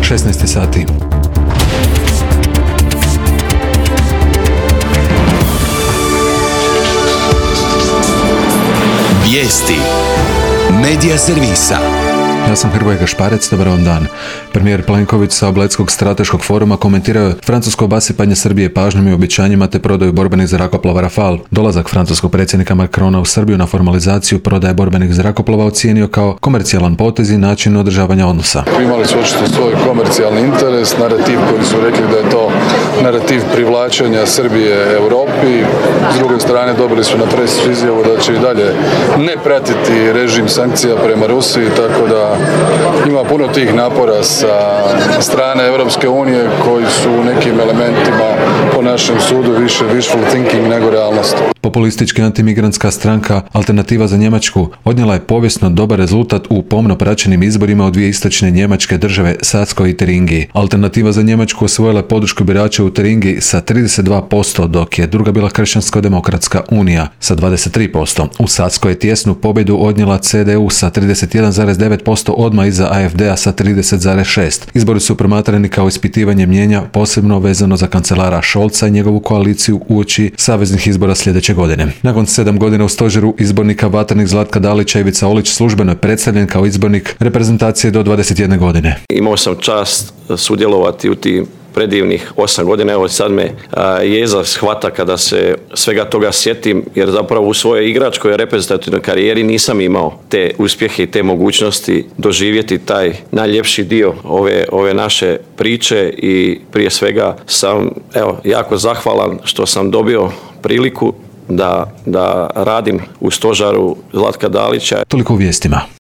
16 sati. Vijesti Medija servisa. Ja sam Hrvoje Gašparec, dobar vam dan. Premijer Plenković sa Bledskog strateškog foruma komentirao je francusko obasipanje Srbije pažnjom i obećanjima te prodaju borbenih zrakoplova Rafale. Dolazak francuskog predsjednika Macrona u Srbiju na formalizaciju prodaje borbenih zrakoplova ocijenio kao komercijalan potez i način održavanja odnosa. Imali su očito svoj komercijalni interes, narativ koji su rekli da je to narativ privlačenja Srbije Europi. S druge strane dobili su na presicu izjavu da će i dalje ne pratiti režim sankcija prema Rusiji, tako da ima puno tih napora sa strane Europske unije koji su u nekim elementima po našem sudu više wishful thinking nego realnost. Populistička antimigrantska stranka Alternativa za Njemačku odnijela je povijesno dobar rezultat u pomno praćenim izborima u dvije istočne njemačke države Saskoj i Turingiji. Alternativa za Njemačku osvojila je podršku birača u Turingiji sa 32%, dok je druga bila Kršćansko-demokratska unija sa 23%. U Saskoj je tjesnu pobjedu odnijela CDU sa 31,9%, odmah iza AfD-a sa 30,6%. Izbori su promatrani kao ispitivanje mnijenja, posebno vezano za kancelara Scholza i njegovu koaliciju uoči saveznih izbora sljedeće godine. Nakon 7 godina u stožeru izbornika vatrenih Zlatka Dalića, Ivica Olić službeno je predstavljen kao izbornik reprezentacije do 21 godine. Imao sam čast sudjelovati u tim predivnih 8 godina. Evo sad me jeza shvata kada se svega toga sjetim, jer zapravo u svojoj igračkoj reprezentativnoj karijeri nisam imao te uspjehe i te mogućnosti doživjeti taj najljepši dio ove naše priče i prije svega sam jako zahvalan što sam dobio priliku da radim u stožaru Zlatka Dalića. Toliko u vijestima.